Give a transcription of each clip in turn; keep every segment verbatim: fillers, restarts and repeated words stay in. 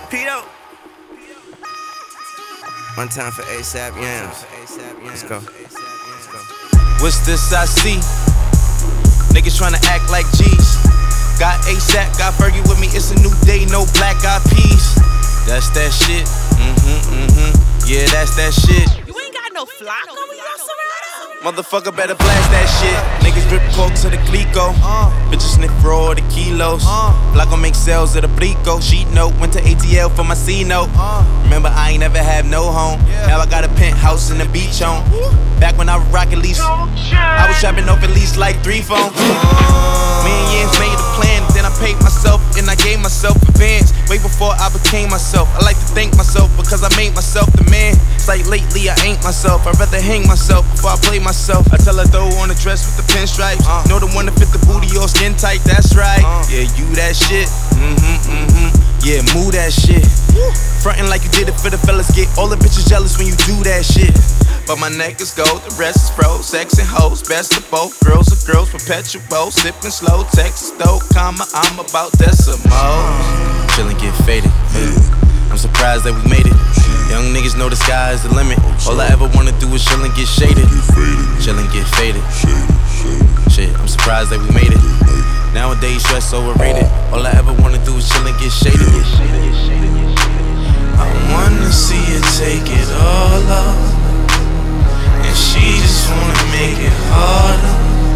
Pito. One time for ASAP Yams. Let's go. What's this I see? Niggas tryna act like G's. Got ASAP, got Fergie with me. It's a new day, no black eyed peas. That's that shit. Mm-hmm, mm-hmm. Yeah, that's that shit. You ain't got no flock on your Serato. Motherfucker better blast that shit. Niggas drip coke to the Glico. Uh, Bitches sniff raw the kilos. Uh, Block gon' make sales of the Blico. Sheet note, went to A T L for my C note. Uh, Remember, I ain't never had no home. Yeah. Now I got a penthouse in the beach home. Back when I was rockin' lease, I was trapping off at least like three phones. Uh, Me and Yams made a plan, then I paid myself and I gave myself advance. Way before I became myself. I like to thank myself because I made myself the man. It's like lately I ain't myself. I'd rather hang myself before I play myself. I tell her throw on a dress with the pinstripes. Uh, know the one that fit the booty or skin tight, that's right. Uh, yeah, you that shit. Mm-hmm, mm-hmm. Yeah, move that shit. Frontin' like you did it for the fellas. Get all the bitches jealous when you do that shit. But my neck is gold, the rest is froze. Sex and hoes, best of both. Girls are girls, perpetual. Sippin' slow, Texas though, comma, I'm about decimals. Chillin' get faded, faded. I'm surprised that we made it. Young niggas know the sky is the limit. All I ever wanna do is chill and get shaded. Chill and get faded. Shit, I'm surprised that we made it. Nowadays, stress overrated. All I ever wanna do is chill and get shaded. I wanna see you take it all off. And she just wanna make it harder.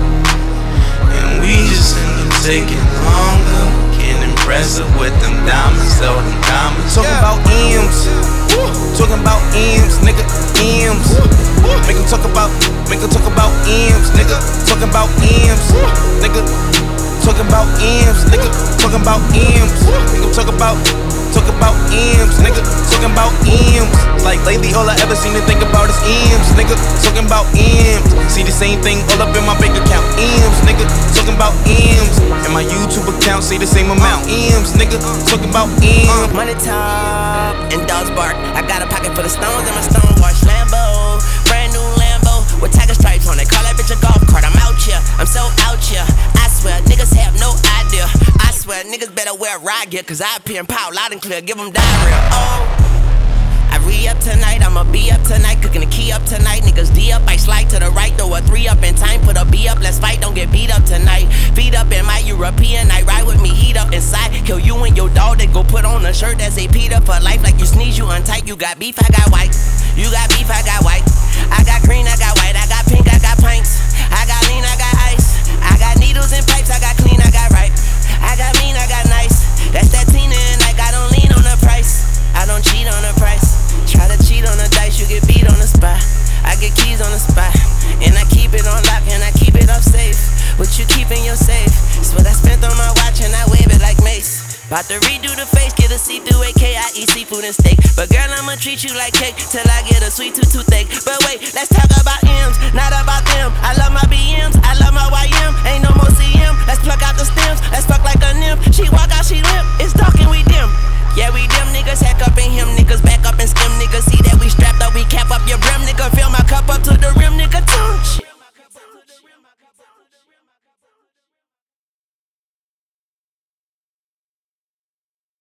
And we just end up taking longer. Can't impress her with them diamonds, all them diamonds. Talking about M's, talking about M's, nigga, M's. Make them talk about, make them talk about M's, nigga. Talking about M's, nigga. Talking about M's, nigga. Talking about M's. Make them talk about, talk about M's, nigga. Talking about M's. Like lately, all I ever seem to think about is M's, nigga. Talking about M's. See the same thing all up in my bank account. M's, nigga. Talking about M's. And my YouTube account say the same amount. M's, nigga. Talking about M's. Money talk and dogs bark. I got a pocket full of stones and my stone wash Lambo. Brand new Lambo with tiger stripes on it. Call that bitch a golf cart. I'm out here. I'm so out here. I swear, niggas have no idea. I swear, niggas better wear ride gear. Cause I appear and pout loud and clear. Give them diarrhea. Oh. I re-up tonight, I'ma be up tonight. Cooking the key up tonight, niggas D up. I slide to the right, throw a three up in time. Put a B up, let's fight, don't get beat up tonight. Feet up in my European night, ride with me, heat up inside. Kill you and your dog, then go put on a shirt that say Peter for life. Like you sneeze, you untight. You got beef, I got white. You got beef, I got white. I got green, I got white. I got pink, I got pints. I got lean, I got ice. I got needles and pipes, I got clean, I got right. I got mean, I got nice. That's that Tina and like I don't lean on the price. I don't cheat on the price. Try to cheat on the dice, you get beat on the spot. I get keys on the spot, and I keep it on lock, and I keep it up safe. What you keep in your safe? It's what I spent on my watch, and I wave it like Mace. About to redo the face, get a see-through A K. I eat seafood and steak. But girl, I'ma treat you like cake till I get a sweet tooth toothache. But wait, let's talk about M's, not about them. I love my B Ms, I love my Y M. Ain't no more C M. Let's pluck out the stems, let's fuck like a nymph. She walk out, she limp. It's dark and we dim. Yeah, we dim niggas, hack up in him niggas, back up and skim niggas. See that we strapped up, we cap up your brim niggas.